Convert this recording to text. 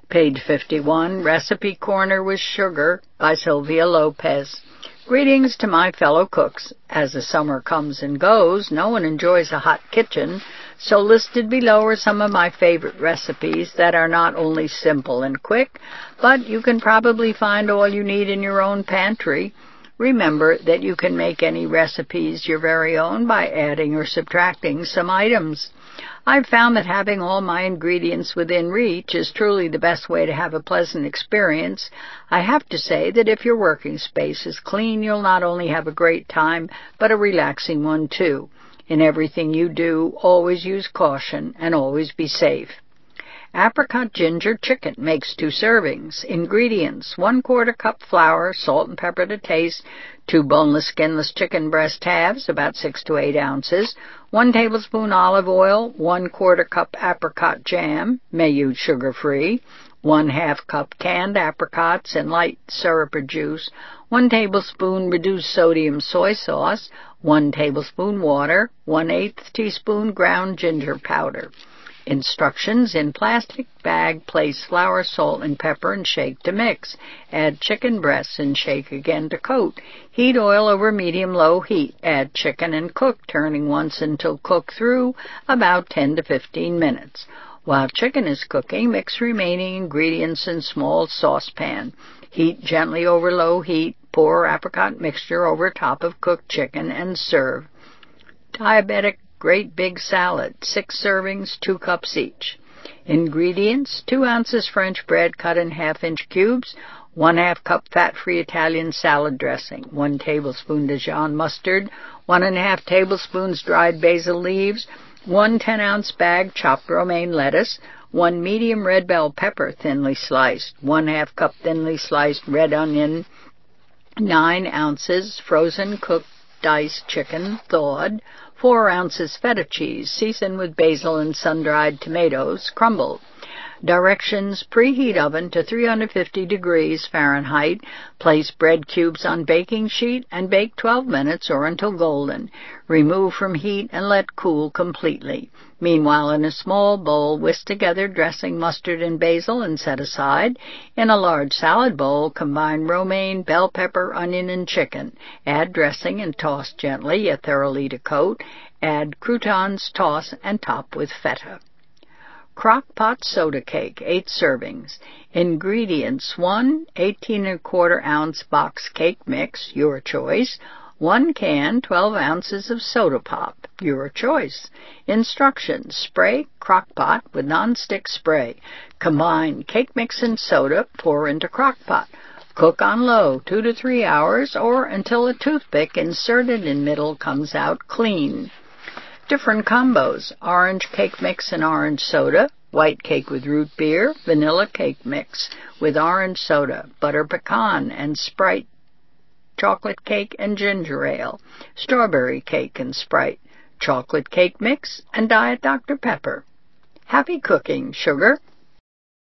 Page 51, Recipe Corner with Sugar by Sylvia Lopez. Greetings to my fellow cooks. As the summer comes and goes, no one enjoys a hot kitchen, so listed below are some of my favorite recipes that are not only simple and quick, but you can probably find all you need in your own pantry. Remember that you can make any recipes your very own by adding or subtracting some items. I've found that having all my ingredients within reach is truly the best way to have a pleasant experience. I have to say that if your working space is clean, you'll not only have a great time, but a relaxing one too. In everything you do, always use caution and always be safe. Apricot ginger chicken makes 2 servings. Ingredients: 1/4 cup flour, salt and pepper to taste, 2 boneless, skinless chicken breast halves, about 6 to 8 ounces, 1 tablespoon olive oil, 1/4 cup apricot jam, may use sugar-free, 1/2 cup canned apricots and light syrup or juice, 1 tablespoon reduced sodium soy sauce, 1 tablespoon water, 1/8 teaspoon ground ginger powder. Instructions: in plastic bag, place flour, salt, and pepper and shake to mix. Add chicken breasts and shake again to coat. Heat oil over medium-low heat. Add chicken and cook, turning once until cooked through, about 10 to 15 minutes. While chicken is cooking, mix remaining ingredients in small saucepan. Heat gently over low heat. Pour apricot mixture over top of cooked chicken and serve. Diabetic great big salad, 6 servings, 2 cups each. Ingredients: 2 ounces French bread cut in half-inch cubes, 1/2 cup fat-free Italian salad dressing, 1 tablespoon Dijon mustard, 1½ tablespoons dried basil leaves, 1 10-ounce bag chopped romaine lettuce, 1 medium red bell pepper thinly sliced, 1/2 cup thinly sliced red onion, 9 ounces frozen cooked diced chicken, thawed, 4 ounces feta cheese, seasoned with basil and sun-dried tomatoes, crumbled. Directions: preheat oven to 350 degrees Fahrenheit. Place bread cubes on baking sheet and bake 12 minutes or until golden. Remove from heat and let cool completely. Meanwhile, in a small bowl, whisk together dressing, mustard, and basil and set aside. In a large salad bowl, combine romaine, bell pepper, onion, and chicken. Add dressing and toss gently, yet thoroughly to coat. Add croutons, toss, and top with feta. Crock-pot soda cake, 8 servings. Ingredients: 1 18¼ ounce box cake mix, your choice, 1 can, 12 ounces of soda pop, your choice. Instructions: spray crock-pot with non-stick spray. Combine cake mix and soda, pour into crock-pot. Cook on low 2 to 3 hours or until a toothpick inserted in middle comes out clean. Different combos: orange cake mix and orange soda, white cake with root beer, vanilla cake mix with orange soda, butter pecan and Sprite, chocolate cake and ginger ale, strawberry cake and Sprite, chocolate cake mix and Diet Dr. Pepper. Happy cooking, sugar!